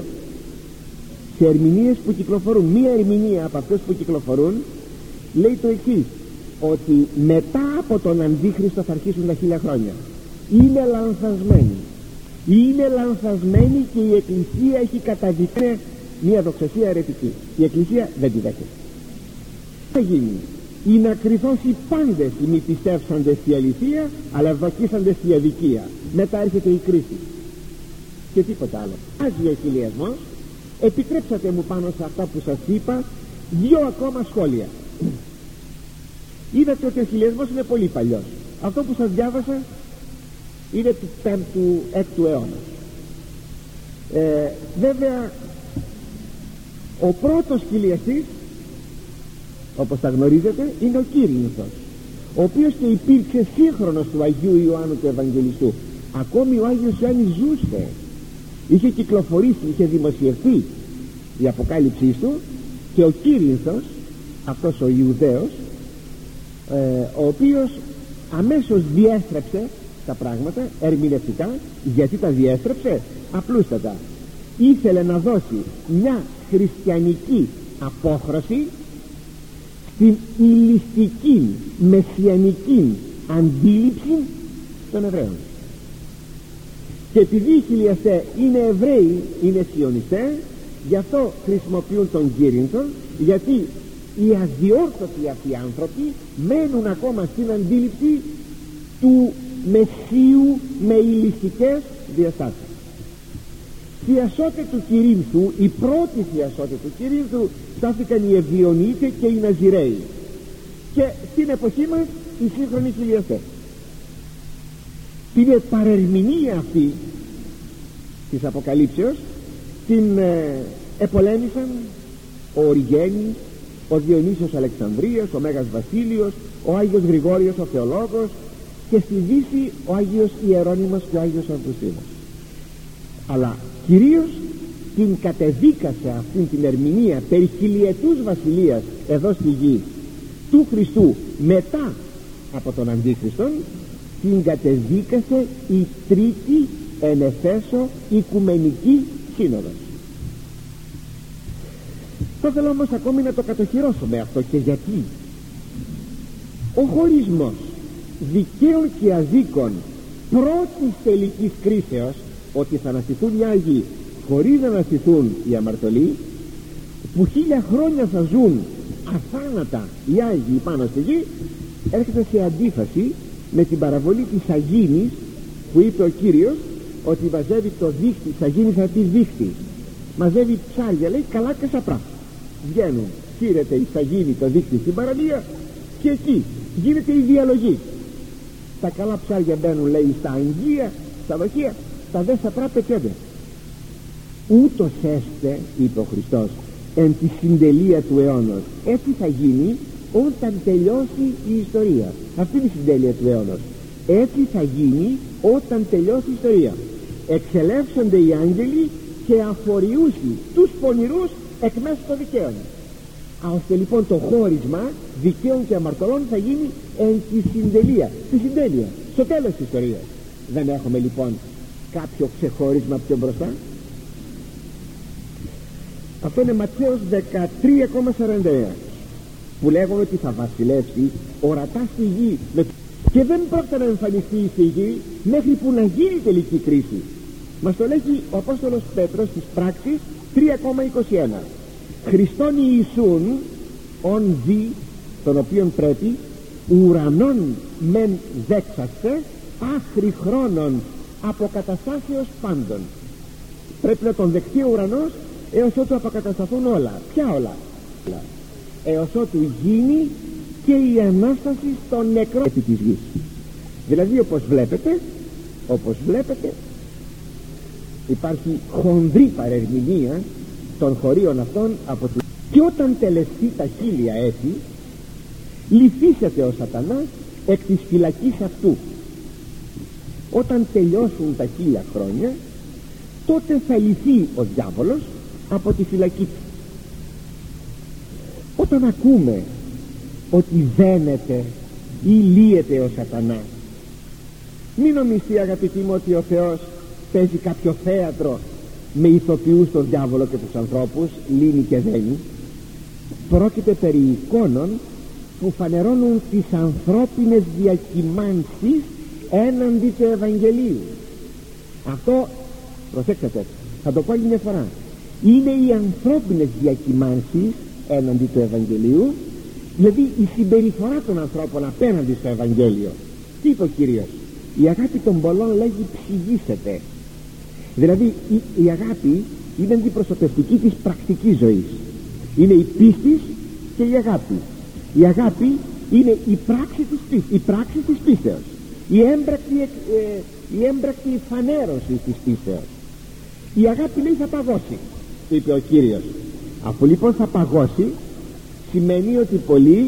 σε ερμηνείες που κυκλοφορούν. Μία ερμηνεία από αυτές που κυκλοφορούν λέει το εξής, ότι μετά από τον Αντίχριστο θα αρχίσουν τα χίλια χρόνια. Είναι λανθασμένη, είναι λανθασμένη και η Εκκλησία έχει καταδικάσει μια δοξασία αιρετική. Η Εκκλησία δεν τη δέχεται. Τι θα γίνει? Είναι να κρυθώσει πάντες οι μη πιστεύσαντες στη αληθεία, αλλά ευδοκίσαντες στη αδικία. Μετά έρχεται η κρίση και τίποτα άλλο. Άζει ο χιλιασμός. Επιτρέψατε μου πάνω σε αυτά που σας είπα δύο ακόμα σχόλια. Είδατε ότι ο χιλιασμός είναι πολύ παλιός. Αυτό που σας διάβασα είναι του πέμπτου έκτου αιώνα. ε, Βέβαια ο πρώτος χιλιαστής, όπως τα γνωρίζετε, είναι ο Κύρινθος, ο οποίος και υπήρξε σύγχρονος του Αγίου Ιωάννου του Ευαγγελιστού. Ακόμη ο Άγιος Ιωάννης ζούσε, είχε κυκλοφορήσει, είχε δημοσιευθεί η αποκάλυψή του, και ο Κύρινθος, αυτός ο Ιουδαίος, ε, ο οποίος αμέσως διέστρεψε τα πράγματα ερμηνευτικά. Γιατί τα διέστρεψε? Απλούστατα ήθελε να δώσει μια χριστιανική απόχρωση στην ηλιστική μεσιανική αντίληψη των Εβραίων. Και επειδή οι χιλιαστές είναι Εβραίοι, είναι σιωνιστές, γι' αυτό χρησιμοποιούν τον Κύρινθον, γιατί οι αδιόρθωτοι αυτοί άνθρωποι μένουν ακόμα στην αντίληψη του Μεσσίου με ηλιστικές διαστάσεις. Θειασότε του Κυρίνθου, η πρώτη θειασότε του Κυρίνθου, στάθηκαν οι Εβιονίτες και οι Ναζιραίοι, και στην εποχή μας οι σύγχρονοι χιλιαστές. Την παρερμηνία αυτή της Αποκαλύψεως την ε, επολέμησαν ο Οριγένης, ο Διονύσιος Αλεξανδρίας, ο Μέγας Βασίλειος, ο Άγιος Γρηγόριος ο Θεολόγος, και στη Δύση ο Άγιος Ιερώνυμος και ο Άγιος Αυγουστίνος. Αλλά κυρίως την κατεδίκασε αυτήν την ερμηνεία περί χιλιετούς βασιλείας εδώ στη γη του Χριστού μετά από τον Αντίχριστον, την κατεδίκασε η τρίτη εν Εφέσω Οικουμενική Σύνοδος. Θα θέλω όμως ακόμη να το κατοχυρώσουμε αυτό. Και γιατί? Ο χωρισμός δικαίων και αδίκων πρώτης τελικής κρίσεως, ότι θα αναστηθούν οι Άγιοι χωρίς να αναστηθούν οι αμαρτωλοί, που χίλια χρόνια θα ζουν αθάνατα οι Άγιοι πάνω στη γη, έρχεται σε αντίφαση με την παραβολή της Αγίνης που είπε ο Κύριος, ότι μαζεύει το δίχτυ της Αγίνης από τη δίχτυ, μαζεύει ψάρια, λέει, καλά και σαπρά. Βγαίνουν, χύρεται η Αγίνη το δίχτυ στην παραλία, και εκεί γίνεται η διαλογή. Τα καλά ψάρια μπαίνουν, λέει, στα αγγεία, στα δοχεία, τα δε σαπρά πετιόνται. Ούτως έστε, είπε ο Χριστός, εν τη συντελεία του αιώνος. Έτσι θα γίνει όταν τελειώσει η ιστορία. Αυτή είναι η συντέλεια του αιώνος. Έτσι θα γίνει όταν τελειώσει η ιστορία. Εξελεύσονται οι άγγελοι και αφοριούσι τους πονηρούς εκ μέσω των δικαίων. Ώστε λοιπόν το χώρισμα δικαίων και αμαρτωλών θα γίνει εν τη συντελεία, στη συντέλεια, στο τέλος της ιστορίας. Δεν έχουμε λοιπόν κάποιο ξεχώρισμα πιο μπροστά. Αυτό είναι Ματθαίος δεκατρία σαράντα εννέα, που λέγουμε ότι θα βασιλεύσει ορατά στη γη, και δεν πρόκειται να εμφανιστεί στη γη μέχρι που να γίνει τελική κρίση. Μας το λέγει ο Απόστολος Πέτρος στις Πράξεις τρία είκοσι ένα. Χριστόν Ιησούν ον δι, τον οποίον πρέπει ουρανών μεν δέξαστε, άχρη χρόνων αποκαταστάσεως πάντων. Πρέπει να τον δεχτεί ο ουρανός έως ότου αποκατασταθούν όλα. Ποια όλα? Έως ότου γίνει και η Ανάσταση των νεκρών επί της γης. Δηλαδή όπως βλέπετε όπως βλέπετε υπάρχει χονδρή παρερμηνία των χωρίων αυτών από τη... και όταν τελεστεί τα χίλια έτη λυθήσεται ο Σατανάς εκ της φυλακής αυτού. Όταν τελειώσουν τα χίλια χρόνια, τότε θα λυθεί ο διάβολος από τη φυλακή του. Όταν ακούμε ότι δένεται ή λύεται ο Σατανάς, μην νομιστεί αγαπητοί μου ότι ο Θεός παίζει κάποιο θέατρο με ηθοποιούς τον διάβολο και τους ανθρώπους, λύνει και δένει. Πρόκειται περί εικόνων που φανερώνουν τις ανθρώπινες διακυμάνσεις έναντι του Ευαγγελίου. Αυτό, προσέξτε, θα το πω άλλη μια φορά, είναι οι ανθρώπινες διακυμάνσεις έναντι του Ευαγγελίου, δηλαδή η συμπεριφορά των ανθρώπων απέναντι στο Ευαγγέλιο. Τι είπε ο Κύριος? Η αγάπη των πολλών, λέγει, ψυγίσεται. Δηλαδή η, η αγάπη είναι αντιπροσωπευτική της πρακτικής ζωής. Είναι η πίστη και η αγάπη. Η αγάπη είναι η πράξη της πίστης, η πράξη της πίστεως, η έμπρακτη, ε, η έμπρακτη φανέρωση της πίστεως. Η αγάπη, λέει, θα παγώσει, είπε ο Κύριος. Αφού λοιπόν θα παγώσει, σημαίνει ότι πολλοί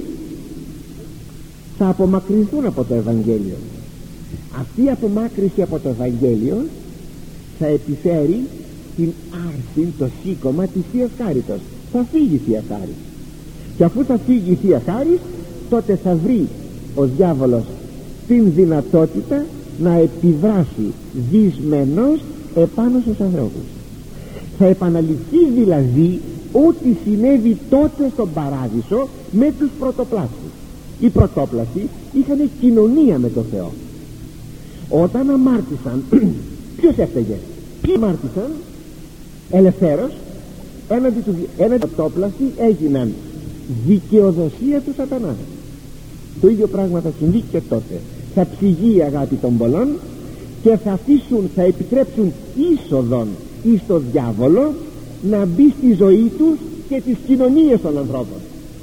θα απομακρυνθούν από το Ευαγγέλιο. Αυτή η απομάκρυνση από το Ευαγγέλιο θα επιφέρει την άρση, το σήκωμα της Θείας Χάριτος. Θα φύγει η Θεία Χάρις, και αφού θα φύγει η Θεία Χάρις, τότε θα βρει ο διάβολος την δυνατότητα να επιδράσει δυσμενώς επάνω στους ανθρώπους. Θα επαναληφθεί δηλαδή ό,τι συνέβη τότε στον Παράδεισο με τους πρωτοπλάστους. Οι πρωτόπλαστοι είχαν κοινωνία με τον Θεό. Όταν αμάρτησαν, ποιος έφταιγε? Ποιοι αμάρτησαν? Ελευθέρως έναντι του έναντι πρωτόπλαστοι έγιναν δικαιοδοσία του Σατανά. Το ίδιο πράγμα θα συμβεί και τότε. Θα ψυγεί η αγάπη των πολλών και θα αφήσουν, θα επιτρέψουν είσοδον εις το διάβολο να μπει στη ζωή τους και τις κοινωνίες των ανθρώπων.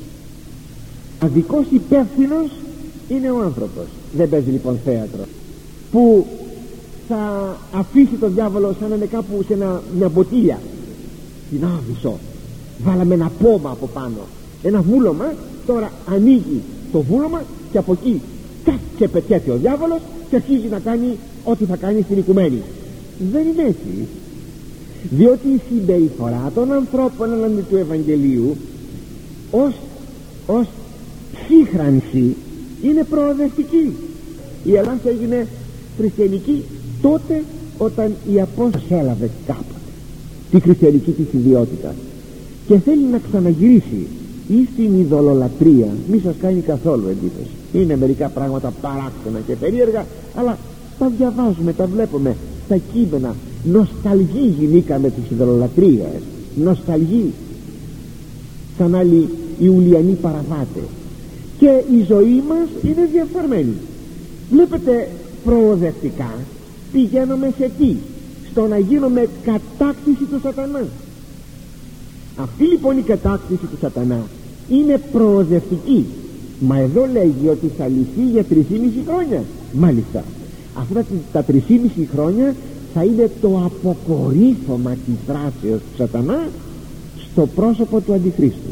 Αδικός υπεύθυνος είναι ο άνθρωπος. Δεν παίζει λοιπόν θέατρο που θα αφήσει το διάβολο σαν να είναι κάπου σε ένα, μια μποτήλια, την άδυσο, βάλαμε ένα πόμα από πάνω, ένα βούλωμα. Τώρα ανοίγει το βούλωμα και από εκεί και πετιέται ο διάβολος και αρχίζει να κάνει ό,τι θα κάνει στην οικουμένη. Δεν είναι έτσι, διότι η συμπεριφορά των ανθρώπων εναντί του Ευαγγελίου ως, ως ψύχρανση είναι προοδευτική. Η Ελλάδα έγινε χριστιανική τότε όταν η Απόστολος έλαβε κάποτε τη χριστιανική της ιδιότητα και θέλει να ξαναγυρίσει ή στην ειδωλολατρία. Μη σας κάνει καθόλου εντύπωση. Είναι μερικά πράγματα παράξενα και περίεργα, αλλά τα διαβάζουμε, τα βλέπουμε στα κείμενα. Νοσταλγεί γινήκαμε της ειδωλολατρίας, νοσταλγεί σαν άλλοι Ιουλιανοί παραβάτες, και η ζωή μας είναι διαφορεμένη. Βλέπετε, προοδευτικά πηγαίνουμε σε τι? Στο να γίνουμε κατάκτηση του Σατανά. Αυτή λοιπόν η κατάκτηση του Σατανά είναι προοδευτική. Μα εδώ λέγει ότι θα λυθεί για τρισήμισι χρόνια. Μάλιστα, αυτά τα τρισήμισι χρόνια θα είναι το αποκορύφωμα της δράσεως του Σατανά στο πρόσωπο του Αντιχρίστου.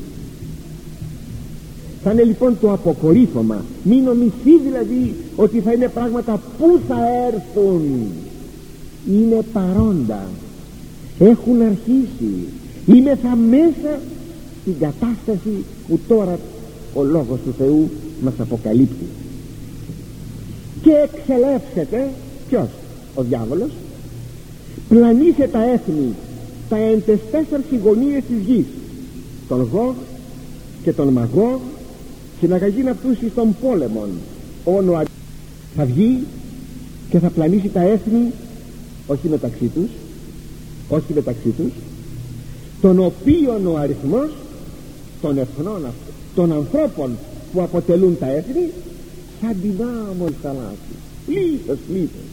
Θα είναι λοιπόν το αποκορύφωμα. Μην νομιστεί δηλαδή ότι θα είναι πράγματα που θα έρθουν. Είναι παρόντα, έχουν αρχίσει. Είναι θα μέσα στην κατάσταση που τώρα ο Λόγος του Θεού μας αποκαλύπτει. Και εξελεύσεται ποιος? Ο διάβολος. Πλανήσε τα έθνη, τα εν τες τέσσερις γωνίες της γης, τον Γόγ και τον Μαγόγ, συναγαγήν αυτούς εις των πόλεμων. Όνο θα βγει και θα πλανήσει τα έθνη, όχι μεταξύ τους, όχι μεταξύ τους, τον οποίον ο αριθμός των εθνών αυτών, των ανθρώπων που αποτελούν τα έθνη, σαν την άμμο η θαλάσση. Πλήθος, πλήθος.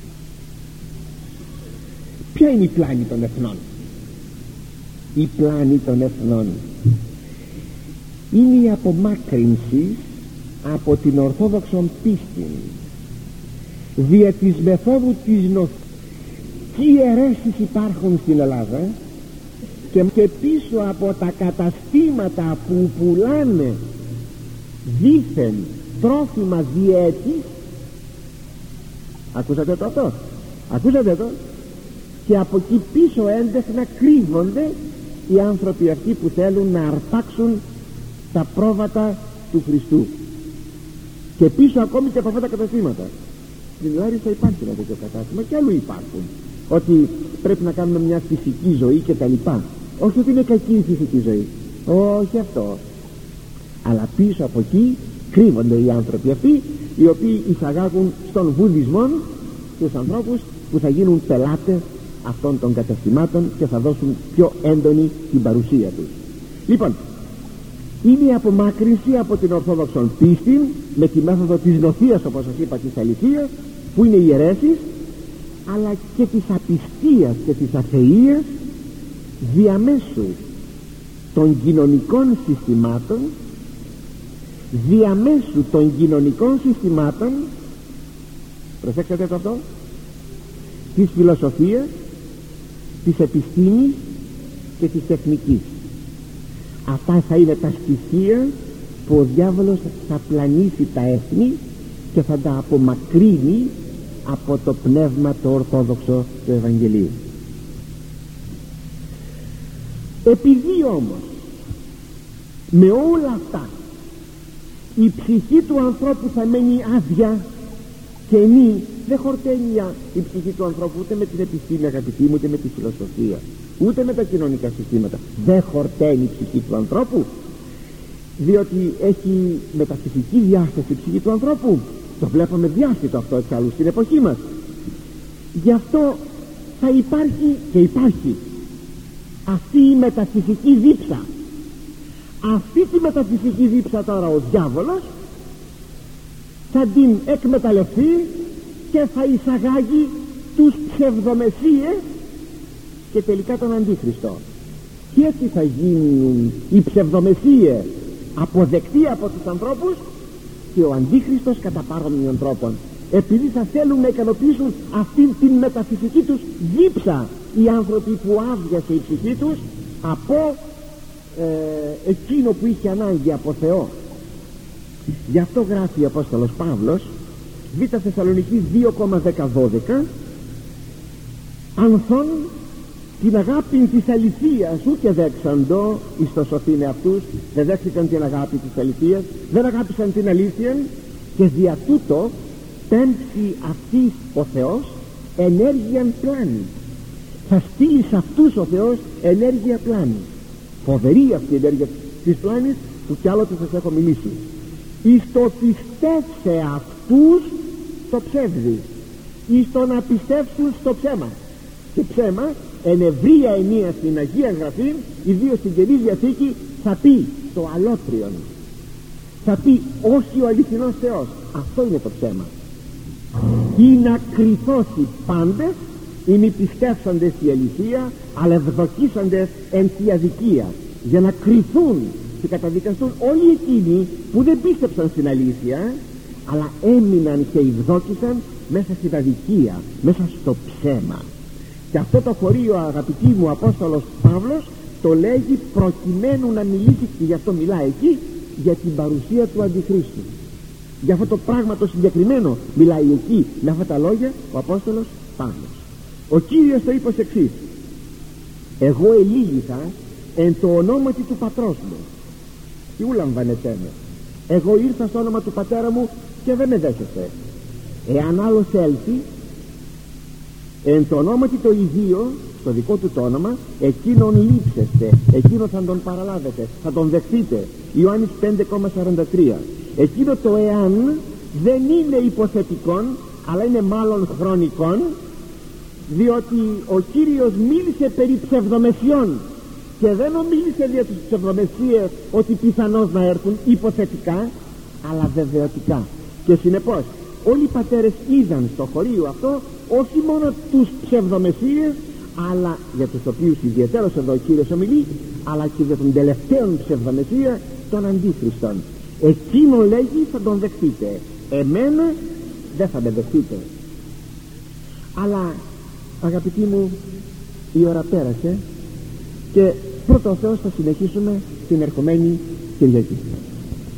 Ποια είναι η πλάνη των εθνών? Η πλάνη των εθνών είναι η απομάκρυνση από την ορθόδοξον πίστη δια της μεθόδου της νοθ. Τι αιρέσεις υπάρχουν στην Ελλάδα, και, και πίσω από τα καταστήματα που πουλάνε δήθεν τρόφιμα διέτης, ακούσατε το αυτό, ακούσατε το, και από εκεί πίσω έντεχνα κρύβονται οι άνθρωποι αυτοί που θέλουν να αρπάξουν τα πρόβατα του Χριστού, και πίσω ακόμη και από αυτά τα καταστήματα. Στην Λάρισα υπάρχει ένα τέτοιο κατάστημα, και αλλού υπάρχουν, ότι πρέπει να κάνουμε μια φυσική ζωή και τα λοιπά. Όχι ότι είναι κακή η φυσική ζωή, όχι αυτό, αλλά πίσω από εκεί κρύβονται οι άνθρωποι αυτοί, οι οποίοι εισαγάγουν στον βουδισμό τους ανθρώπους που θα γίνουν πελάτες αυτών των καταστημάτων και θα δώσουν πιο έντονη την παρουσία τους. Λοιπόν, είναι η απομάκρυνση από την ορθόδοξον πίστη με τη μέθοδο της νοθείας, όπως σας είπα, της αληθείας, που είναι οι αιρέσεις, αλλά και της απιστίας και της αθείας διαμέσου των κοινωνικών συστημάτων, διαμέσου των κοινωνικών συστημάτων, προσέξτε το αυτό, της φιλοσοφίας, της επιστήμης και της τεχνικής. Αυτά θα είναι τα στοιχεία που ο διάβολος θα πλανήσει τα έθνη και θα τα απομακρύνει από το πνεύμα το ορθόδοξο του Ευαγγελίου. Επειδή όμως με όλα αυτά η ψυχή του ανθρώπου θα μένει άδεια, κενή, δεν χορταίνει η ψυχή του ανθρώπου ούτε με την επιστήμη, αγαπητοί μου, ούτε με τη φιλοσοφία, ούτε με τα κοινωνικά συστήματα. Δεν χορταίνει η ψυχή του ανθρώπου, διότι έχει μεταφυσική διάσταση η ψυχή του ανθρώπου. Το βλέπουμε διάστητο αυτό εξάλλου στην εποχή μας. Γι' αυτό θα υπάρχει και υπάρχει αυτή η μεταφυσική δίψα. Αυτή τη μεταφυσική δίψα τώρα ο διάβολος θα την εκμεταλλευτεί και θα εισαγάγει τους ψευδομεσσίες και τελικά τον Αντίχριστο. Και έτσι θα γίνουν οι ψευδομεσσίες αποδεκτοί από τους ανθρώπους και ο Αντίχριστος κατά πάρομνιων τρόπων, επειδή θα θέλουν να ικανοποιήσουν αυτήν την μεταφυσική τους δίψα οι άνθρωποι που άδειασε η ψυχή τους από ε, εκείνο που είχε ανάγκη από Θεό. Γι' αυτό γράφει ο Απόστολος Παύλος, Β' Θεσσαλονικής δύο δέκα δώδεκα, ανθών την αγάπη της αληθείας ούτε δέξαντο εις το σωθήνε αυτούς. Δεν δέχτηκαν την αγάπη της αληθείας, δεν αγάπησαν την αλήθεια, και δια τούτο πέμψει αυτής ο Θεός ενέργειαν πλάνη. Θα στείλει σε αυτούς ο Θεός ενέργεια πλάνη. Φοβερή αυτή η ενέργεια της πλάνης, που κι άλλοτε σας έχω μιλήσει. Εις το πιστεύσε αυτούς το ψεύδι, εις το να πιστεύσουν στο ψέμα. Και ψέμα εν ευρία ενία στην Αγία Γραφή, ιδίως στην Καινή Διαθήκη, θα πει το αλότριον, θα πει όχι ο αληθινός Θεός. Αυτό είναι το ψέμα. Ή να κρυθώσει πάντες, ή μη πιστεύσαντες στη αληθεία, αλλά ευδοκίσαντες εν τη αδικία, για να κρυθούν και καταδικαστούν όλοι εκείνοι που δεν πίστεψαν στην αλήθεια, αλλά έμειναν και ευδόκησαν μέσα στην αδικία, μέσα στο ψέμα. Και αυτό το χωρίο, αγαπητοί μου, ο Απόστολος Παύλος το λέγει προκειμένου να μιλήσει, και γι' αυτό μιλάει εκεί, για την παρουσία του Αντιχρίστου. Για αυτό το πράγμα το συγκεκριμένο μιλάει εκεί με αυτά τα λόγια ο Απόστολος Παύλος. Ο Κύριος το είπε ως εξής: εγώ ελήλυθα εν το ονόματι του πατρός μου και ου λαμβάνετε με. Εγώ ήρθα στο όνομα του πατέρα μου και δεν με δέχεστε. Εάν άλλος έλθει εν το ονόματι το ιδίο, στο δικό του το όνομα, εκείνον λείψεστε, εκείνον θα τον παραλάβετε, θα τον δεχτείτε. Ιωάννης πέντε σαράντα τρία. Εκείνο το εάν δεν είναι υποθετικόν, αλλά είναι μάλλον χρονικόν, διότι ο Κύριος μίλησε περί ψευδομεσιών και δεν ομίλησε για τις ψευδομεσίες ότι πιθανώς να έρθουν υποθετικά, αλλά βεβαιωτικά. Και συνεπώς όλοι οι πατέρες είδαν στο χωρίο αυτό όχι μόνο τους ψευδομεσίες, αλλά για τους οποίους ιδιαίτερος εδώ ο Κύριος ομιλεί, αλλά και για τον τελευταίο ψευδομεσία, τον Αντίχριστον. εκείνο λέγει θα τον δεχτείτε, εμένα δεν θα με δεχτείτε. Αλλά αγαπητοί μου, η ώρα πέρασε και πρώτα ο Θεός θα συνεχίσουμε την ερχομένη Κυριακή.